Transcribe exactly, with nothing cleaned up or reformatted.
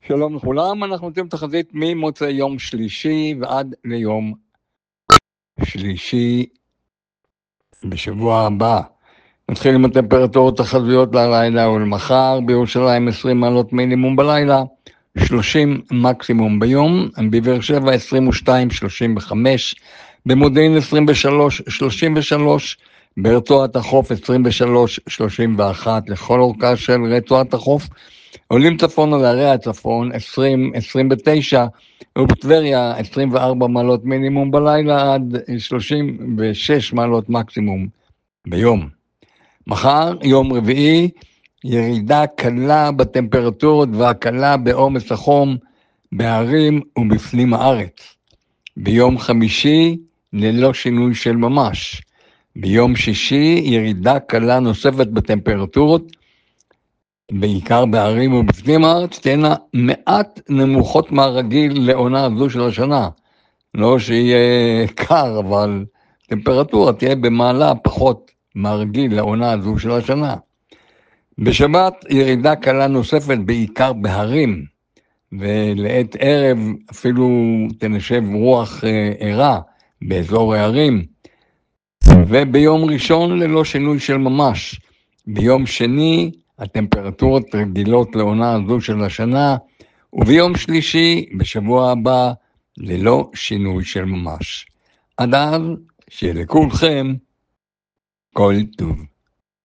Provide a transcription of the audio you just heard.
שלום לכולם, אנחנו נותנים תחזית ממוצאי יום שלישי ועד ליום שלישי בשבוע הבא. נתחיל עם הטמפרטורות תחזיות ללילה ולמחר. בירושלים עשרים מעלות מינימום בלילה, שלושים מקסימום ביום. בבאר שבע עשרים ושתיים שלושים וחמש, במודיעין עשרים ושלוש שלושים ושלוש, ברצועת החוף עשרים ושלוש שלושים ואחת לכל אורכה של רצועת החוף. עולים צפון על ערי הצפון עשרים עשרים ותשע, ובטבריה עשרים וארבע מעלות מינימום בלילה עד שלושים ושש מעלות מקסימום ביום. מחר, יום רביעי, ירידה קלה בטמפרטורות והקלה בעומס החום בערים ובפנים הארץ. ביום חמישי, ללא שינוי של ממש. ביום שישי, ירידה קלה נוספת בטמפרטורות, בעיקר בערים ובפנים הארץ, תהיינה מעט נמוכות מהרגיל לעונה זו של השנה. לא שיהיה קר, אבל טמפרטורה תהיה במעלה פחות מהרגיל לעונה זו של השנה. בשבת ירידה קלה נוספת בעיקר בהרים, ולעת ערב אפילו תנשב רוח ערה באזור הערים. וביום ראשון ללא שינוי של ממש. ביום שני הטמפרטורות רגילות לעונה הזו של השנה, וביום שלישי בשבוע הבא ללא שינוי של ממש. עד אז שיהיה לכולכם כל טוב.